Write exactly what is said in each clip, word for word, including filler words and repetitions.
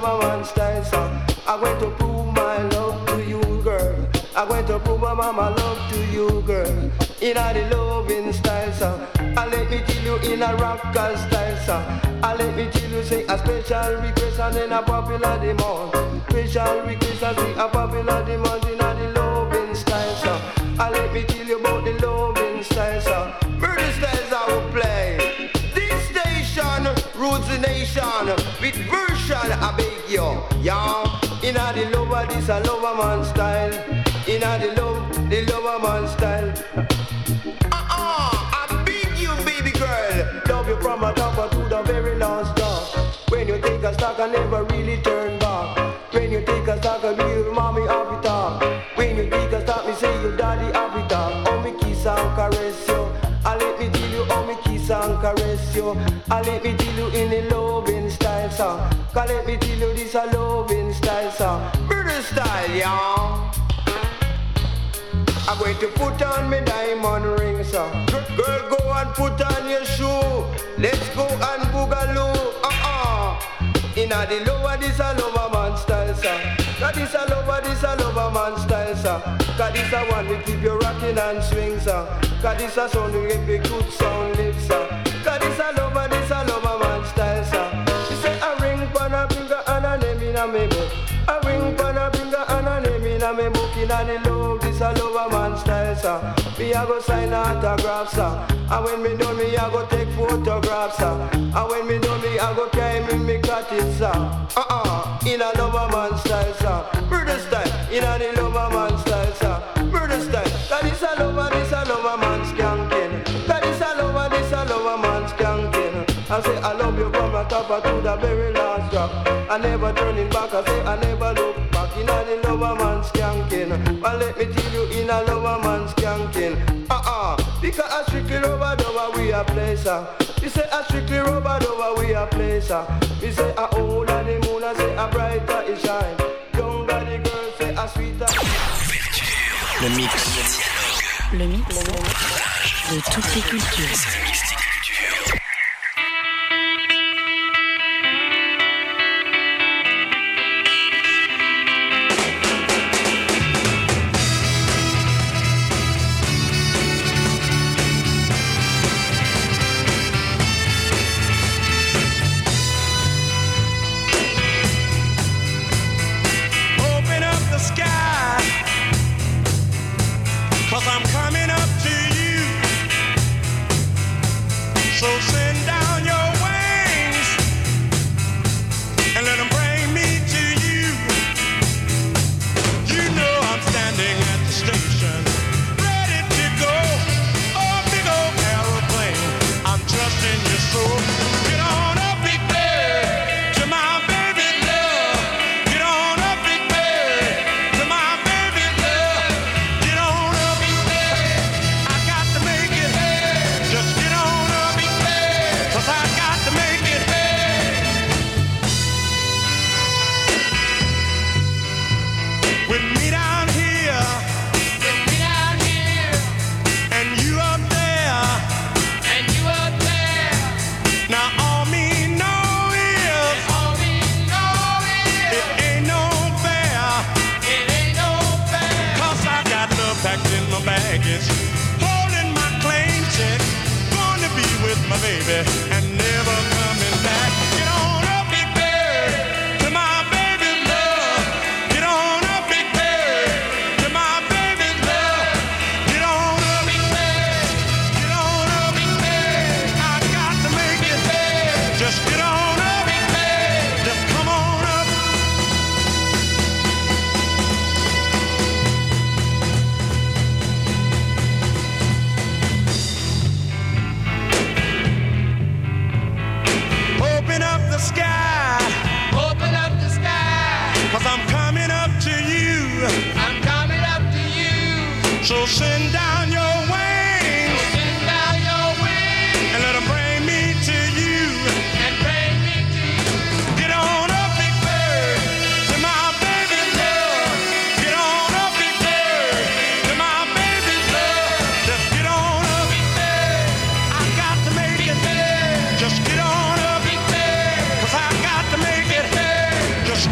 lover man style song. I'm going to prove my love to you, girl. I'm going to prove my mama love to you, girl. In a the loving style song. I let me tell you in a rocker style song. I let me tell you say a special request and then a popular demand. Special request and say a popular demand in a the loving style song. I let me tell you about the loving style song. Murder styles I will play. This station rules the nation with version I beg you, yeah. In a the lover this a lover man style. In a the love the lover man style. Love you from a top to the very last drop. When you take a stock I never really turn back. When you take a stock I be your mommy happy talk. When you take a stock me say your daddy happy talk. Oh me kiss and caress you. I let me tell you oh me kiss and caress you. I let me tell you in the loving style song. Cause let me tell you this a loving style song. Brother style yeah. I'm going to put on my diamond ring, sir. Girl, go and put on your shoe. Let's go and boogaloo. Uh-uh. In a the lower, this a lover man style, sir. Cause this a lover, this a lover man style, sir. Cause this a one we keep you rocking and swing, sir. Cause this a sound we give a good sound live, sir. Cause this a lover, this a lover man style, sir. She say a ring pan a finger and a name in a me book. A ring pan a finger and a name in a me book. In a the love, this a lover man style, sir. Me a go sign autographs, sir. And when me done, me a go take photographs, sir. And when me done, me a go carry me me cottage, sir. Uh-uh, in a lover man style, sir. Murder style, in a the lover man style, sir. Murder style, that is a lover, this a lover man skanking. That is a lover, this a lover man skanking. I say I love you from the top to the very last drop. I never turning back, I say I never look back. In a the lover man skanking. Well let me tell you in a lover man skanking. Uh-uh, because a strictly rubber over we a place, sir. You say a strictly rubber over we a place, sir. We say a older the moon, I say a brighter it shine. Younger the girl say a sweeter. Le mix. Le mix de toutes les cultures. Just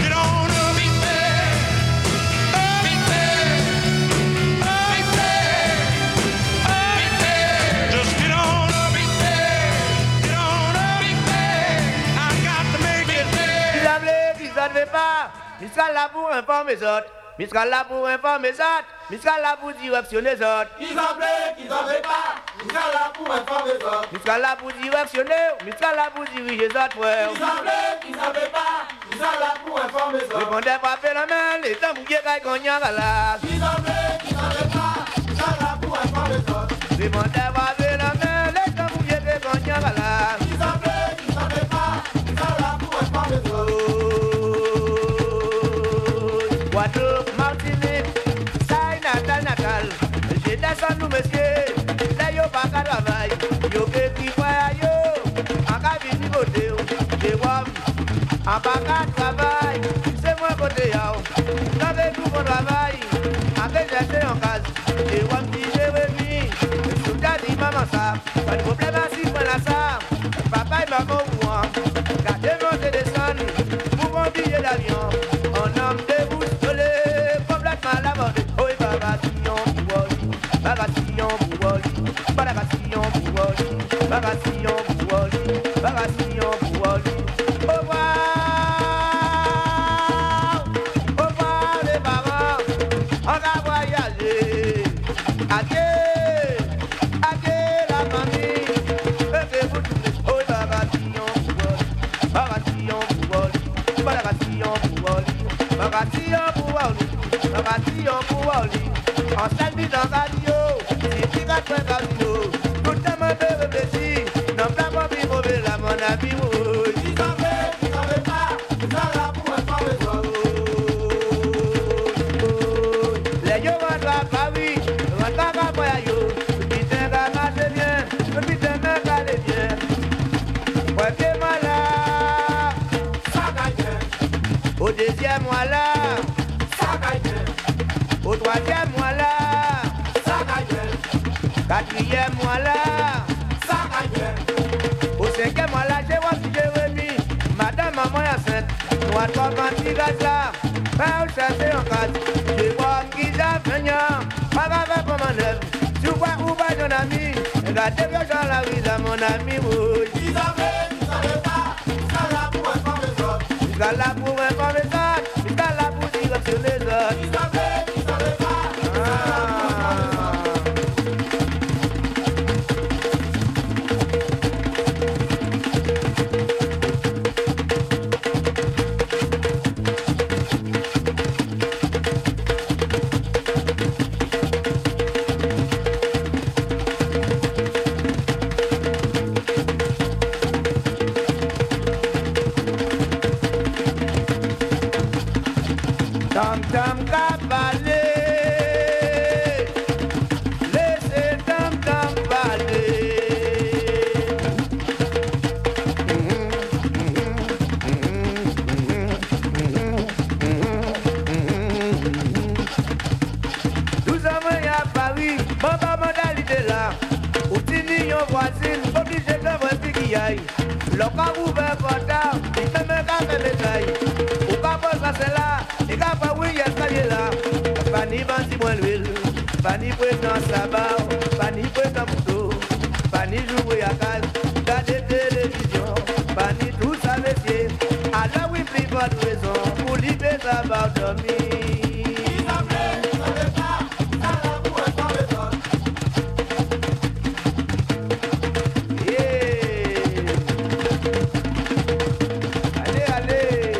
autres veulent pas. Mistral là pour informer les autres. Mistral là pour informer les autres. Mistral là pour directionner les autres. Ils en veulent, qu'ils en veulent pas. Mistral là pour informer les autres. Mistral là pour directionner. Mistral là pour diriger les autres, frère. Ils en veulent, qu'ils en veulent pas. Mistral là pour informer les autres. Répondez pas phénomène, les temps bouillés caille cognac à la. Ils en veulent, qu'ils en veulent pas. Mistral là pour informer les autres. Répondez pas phénomène, les temps bouillés caille cognac à la. Ils en veulent, qu'ils en veulent pas. Mistral là pour informer les autres. Guadeloupe, Martinique, ça y natal natal. J'ai descendu nous messieurs, là yo pas qu'à travail. Yo qui voyage yo, en cas vini côté yo. J'ai voir, en pas qu'à travail, c'est moi côté yo. J'avais tout mon travail, avec j'étais en case. J'ai voir si j'ai revenu, je suis dit maman ça. Pas de problème assis moi là ça. Papa et maman ou moi, gardez monter descendre, pour mon billet d'avion. On homme de bouche complètement la mode. Oh, bagation pour Wally, bagation pour Wally, bagation pour Wally, bagation pour Wally, bagation pour Wally. Au revoir, au revoir les parents, on va voyager. Adieu, adieu la famille, levez-vous tous les. Oh, bagation pour Wally, bagation pour Wally, bagation pour Wally, bagation pour Wally. Bagation pour Wally, en salle dans radio, si tu gâtes un casino, tout le monde peut réfléchir, non pas pour vivre là mon ami. Ils en veulent, ils en veulent pas, ils sont là pour informer les autres. Les yo rentrent à Paris, rentrent à Boyayo, putain gars marche bien, putain mec allez bien. Ouais que moi là, Ça gagne bien, au deuxième mois là. ça gagne bien, Au troisième mois là, ça gagne bien, quatrième mois là, ça gagne bien. au cinquième mois là, j'ai voir si j'ai remis. Madame maman est enceinte, nous a trois petits gars là, pas où chercher en cas. Je vois qui a venu, pas grave comme un œuf. Tu vois où va ton ami, regardez bien dans la rue là mon ami. Ils en veulent, ils en veulent pas, ils sont là pour informer les autres. Il est là pour informer les autres, il est là pour directionner les autres. Ils en veulent, ils en veulent pas, ils sont là pour informer les autres. Tam tam cavalé, laissez tam tam parler. Nous avons à Paris, maman modalité là, où tu n'y as voisine, obligé de voir qui y aille. Le cas ouvert portable, il fait même qu'à faire les tailles. Au cas pour ça c'est là. Et quand pas oui, il y a ça là. Pas ni bandit moins l'huile, pas ni président sabbat, pas ni président couteau, pas ni jouer à case, garder télévision, pas ni tout ça métier. Alors oui, pris votre raison pour libérer ça va dormir. Ils en veulent, ils en veulent pas, ils sont là pour informer les autres. Yeah. Allez, allez.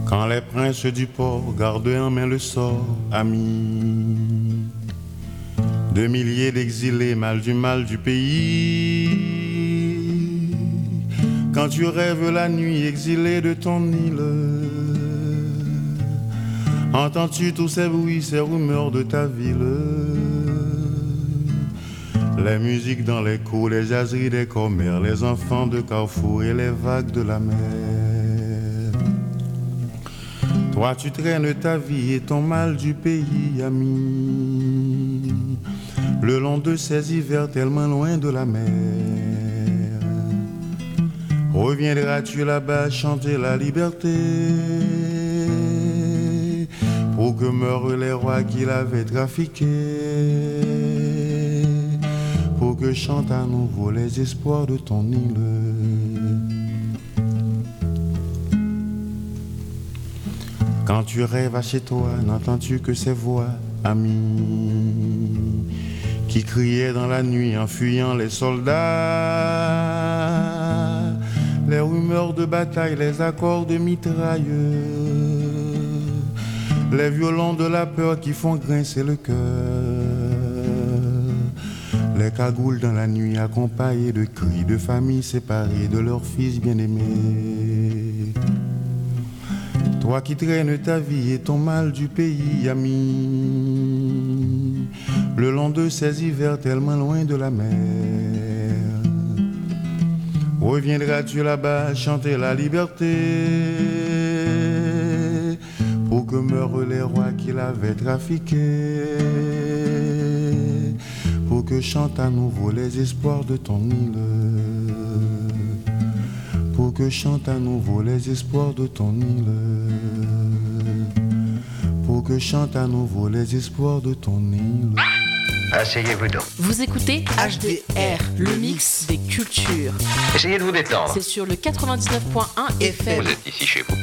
Quand les princes du port gardaient en main le sort, amis, de milliers d'exilés, mal du mal du pays. Quand tu rêves la nuit exilé de ton île, entends-tu tous ces bruits, ces rumeurs de ta ville? Les musiques dans les cours, les jaseries des commères, les enfants de Carrefour et les vagues de la mer. Toi tu traînes ta vie et ton mal du pays, ami, le long de ces hivers tellement loin de la mer. Reviendras-tu là-bas chanter la liberté, pour que meurent les rois qui l'avaient trafiqué, pour que chantent à nouveau les espoirs de ton île. Quand tu rêves à chez toi, n'entends-tu que ces voix, amis, qui criaient dans la nuit en fuyant les soldats, les rumeurs de bataille, les accords de mitraille, les violons de la peur qui font grincer le cœur, les cagoules dans la nuit accompagnées de cris de familles séparées de leurs fils bien-aimés. Toi qui traînes ta vie et ton mal du pays, ami, le long de ces hivers tellement loin de la mer, reviendras-tu là-bas chanter la liberté, pour que meurent les rois qui l'avaient trafiqué, pour que chantent à nouveau les espoirs de ton île, pour que chantent à nouveau les espoirs de ton île, pour que chantent à nouveau les espoirs de ton île. Asseyez-vous donc. Vous écoutez H D R, le mix des cultures. Essayez de vous détendre. C'est sur le quatre-vingt-dix-neuf point un F M. Vous êtes ici chez vous.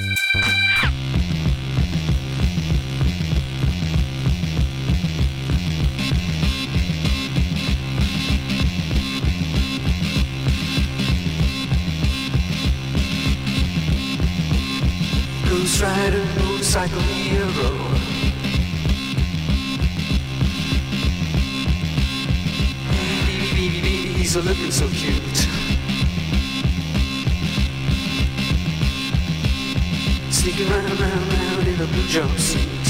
Ghost rider, motorcycle hero. He's looking so cute. Sneaking round, round, round in a blue jumpsuit.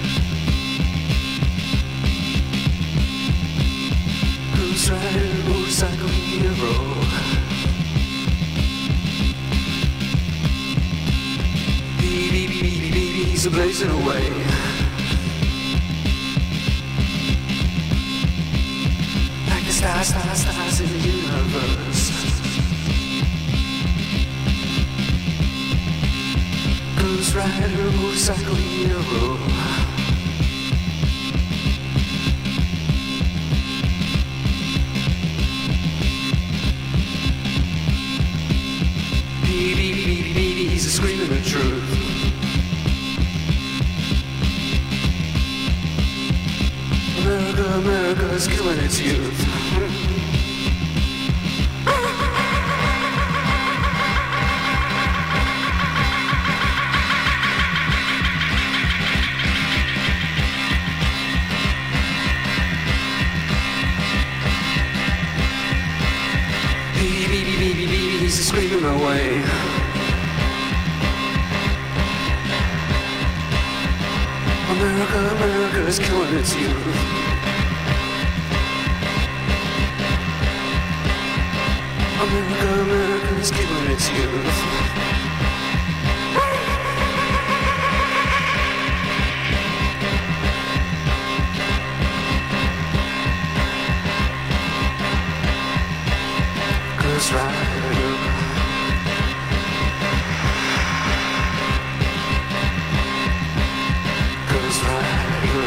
Ghost rider, motorcycle hero. Baby, baby, baby, baby, he's blazing away. Stars, stars, stars in the universe. Ghost rider, motorcycle hero. Baby, baby, baby, baby, he's screaming the truth. America, America's killing its youth. Baby, baby, baby, baby, he's screaming away. America, America is killing its youth. America, America is killing its youth. Ghost rider. Ghost rider.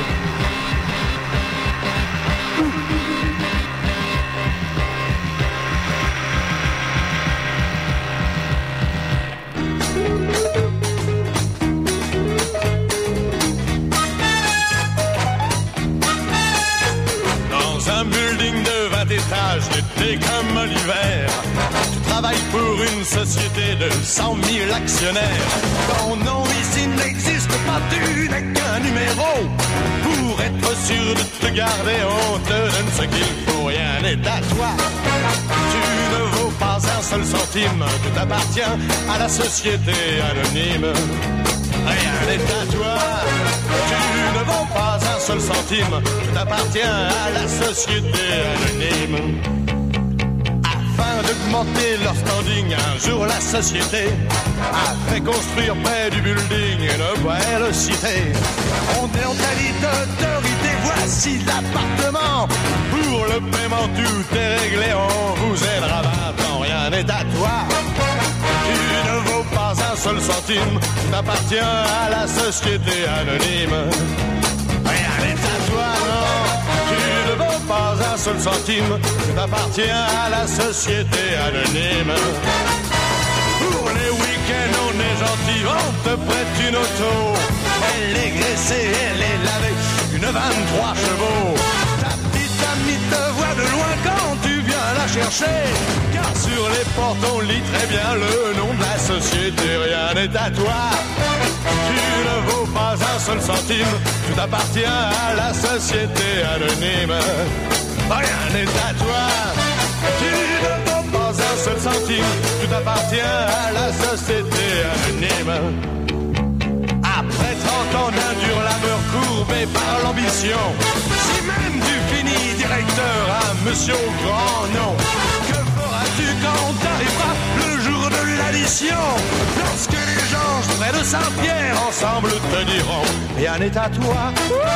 Dans un building de vingt étages, l'été comme l'hiver, tu travaille pour une société de cent mille actionnaires. Ton nom ici n'existe pas, tu n'es qu'un numéro. Pour être sûr de te garder, on te donne ce qu'il faut, rien n'est à toi. Tu ne vaux pas un seul centime, tout appartient à la société anonyme. Rien n'est à toi, tu ne vaux pas un seul centime, tout appartient à la société anonyme. Afin d'augmenter leur standing, un jour la société a fait construire près du building une belle cité. On est en qualité d'autorité, voici l'appartement. Pour le paiement tout est réglé, on vous aidera maintenant, rien n'est à toi. Tu ne vaux pas un seul centime, tout appartient à la société anonyme. Rien n'est à toi, non. Tu ne vaux pas un seul centime, tout appartient à la société anonyme. Pour les week-ends, on est gentil, on te prête une auto. Elle est graissée, elle est lavée, une vingt-trois chevaux. Ta petite amie te voit de loin quand tu viens la chercher. Car sur les portes, on lit très bien le nom de la société. Rien n'est à toi. Tu ne vaux pas un seul centime, tout appartient à la société anonyme. Rien n'est à toi. Tu ne vaux pas un seul centime, tout appartient à la société anonyme. Après trente ans d'un dur labeur courbé par l'ambition, si même tu finis directeur à monsieur au grand nom, que feras-tu quand t'arriveras le jour de l'addition? Lorsque les gens près de Saint-Pierre ensemble te diront rien n'est à toi,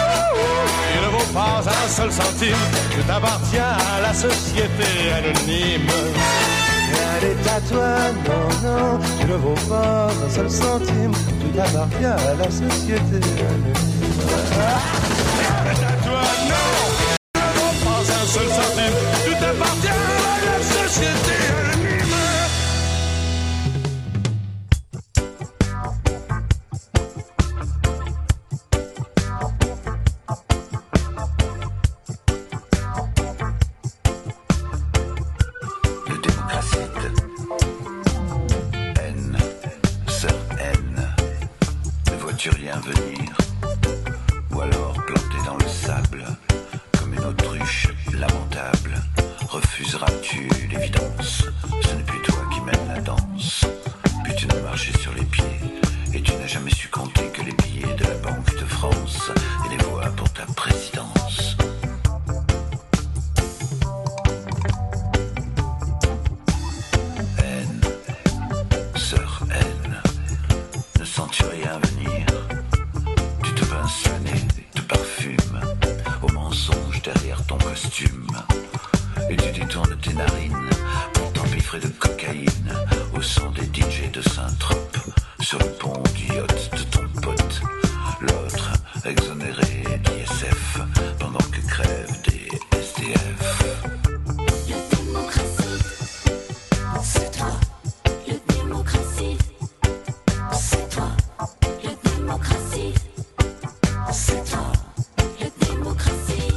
il ne vaut pas un seul centime, tout appartient à la société anonyme. Rien n'est à toi, non, non, tu ne vaux pas un seul centime, tout appartient à la société anonyme. Rien n'est à toi, non, tu ne vaux pas un seul centime, tout appartient à la société anonyme. Vois-tu rien venir? Ou alors planté dans le sable, comme une autruche lamentable, refuseras-tu l'évidence? Ce n'est plus toi qui mène la danse. Puis tu n'as marché sur les pieds, et tu n'as jamais su compter que les billets de la Banque de France et les voix pour ta présidence. Haine, sœur haine, ne sens-tu rien venir? Tu te pinces le nez, te parfumes au mensonge derrière ton costume, et tu détournes tes narines pour t'empiffrer de cocaïne au son des D J de Saint-Trope sur le pont du yacht de ton pote. L'autre exonéré d'I S F pendant que crèvent des S D F. La démocratie, c'est toi. La démocratie, c'est toi. La démocratie, c'est toi. La démocratie.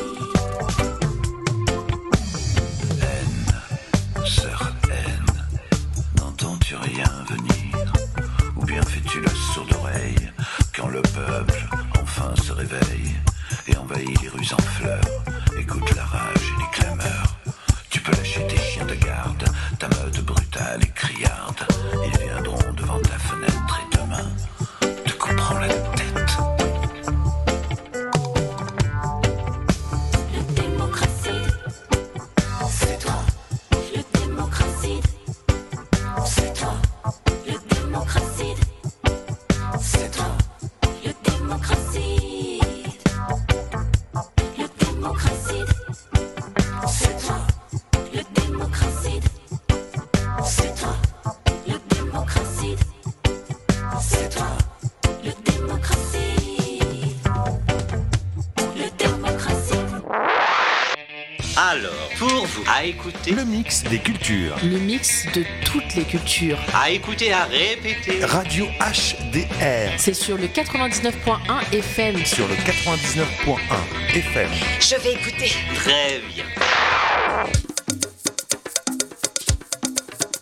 Haine, sœur haine, n'entends-tu rien venir? Ou bien fais-tu la sourde oreille quand le peuple enfin se réveille et envahit les rues en fleurs? Écoute la rage et les clameurs. Tu peux lâcher tes chiens de garde, ta meute brutale et criarde. Ils viendront devant ta fenêtre et demain te couperont la tête. La démocratie, c'est toi. La démocratie, c'est toi. La démocratie, c'est toi. La démocratie, la démocratie, c'est toi. La démocratie, c'est toi. La démocratie, c'est toi. La démocratie, la démocratie. Alors, pour vous, à écouter Le mix des cultures. Le mix de toutes les cultures. à écouter, à répéter. Radio H D R. C'est sur le quatre-vingt-dix-neuf point un F M. Sur le quatre-vingt-dix-neuf point un F M. Je vais écouter. Très bien.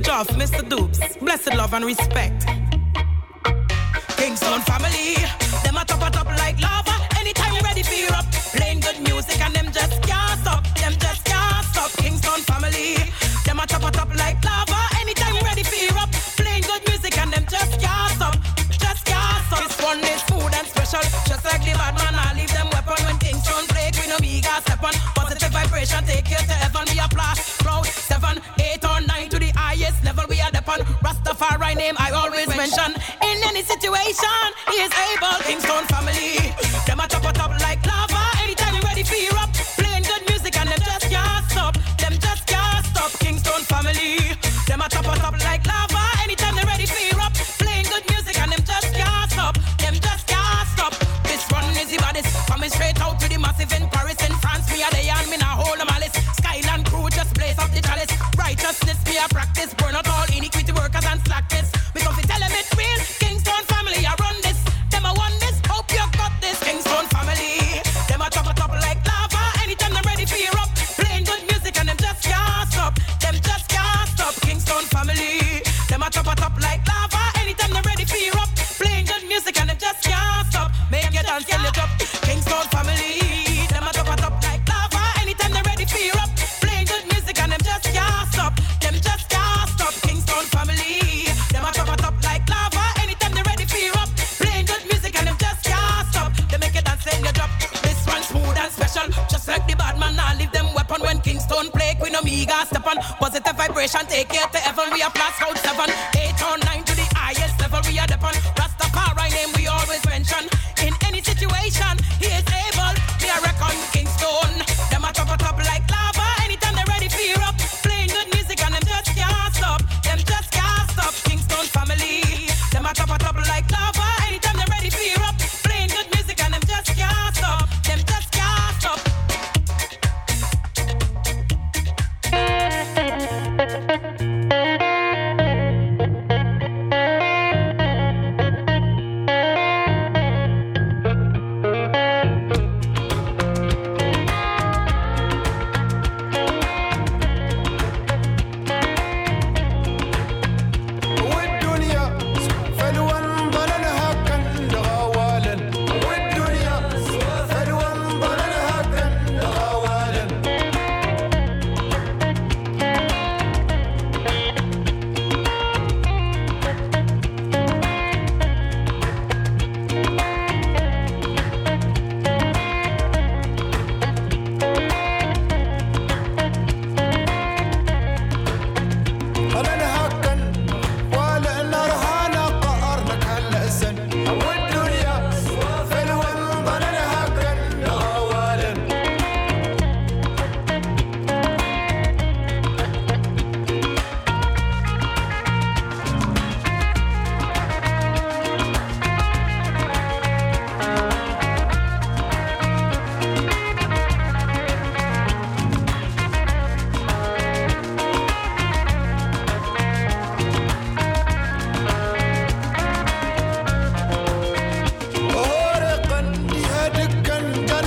Joff, Mister Dupes, blessed love and respect. Kingston family, them a top a top like lava. Anytime you ready for you up, playing good music and them just can't stop. Them just can't stop. Kingston family, them a top a top like lava. Anytime you ready for you up, playing good music and them just can't stop. Just can't stop. This one is smooth and special, just like the bad man. I leave them weapon when Kingston play. Queen Omega step on, positive vibration take you to heaven. We apply crowd seven, eight or nine to the highest level. We are depend. Rastafari name I always mention. In any situation, he is able. Kingston family, them a top a top like lava. Anytime you ready for you up, playing good music and them just can't stop. Them just can't stop. Kingston family, them a top a top like lava. Anytime they ready for you up, playing good music and them just can't stop. Them just can't stop. This one is the baddest, coming straight out to the massive in Paris and France. Me a day and me nah hold a malice. Skyland crew just blaze up the chalice. Righteousness me a practice, burn out all iniquity workers and slackness. We come to tell them it's real. Kingston family, I run this. Them I won this. Hope you got this. Kingston family, them a top a top like lava. Anytime they're ready for you up, playing good music and them just can't stop. Them just can't stop. Kingston family, them a top a top like lava. Anytime they're ready for you up, playing good music and them just can't stop. Make you dance till you drop. Kingston family, them a top a top like lava. Anytime they're ready for you up, playing good music and them just can't stop. Them just can't stop. Kingston family, them a top a top like lava. Anytime they're ready for you up, playing good music and them just can't stop. They make you dance till you drop. This one smooth and special, just like the bad man. I leave them weapon when Kingston play. Queen Omega step on, positive vibration take you to heaven. We are plus code seven.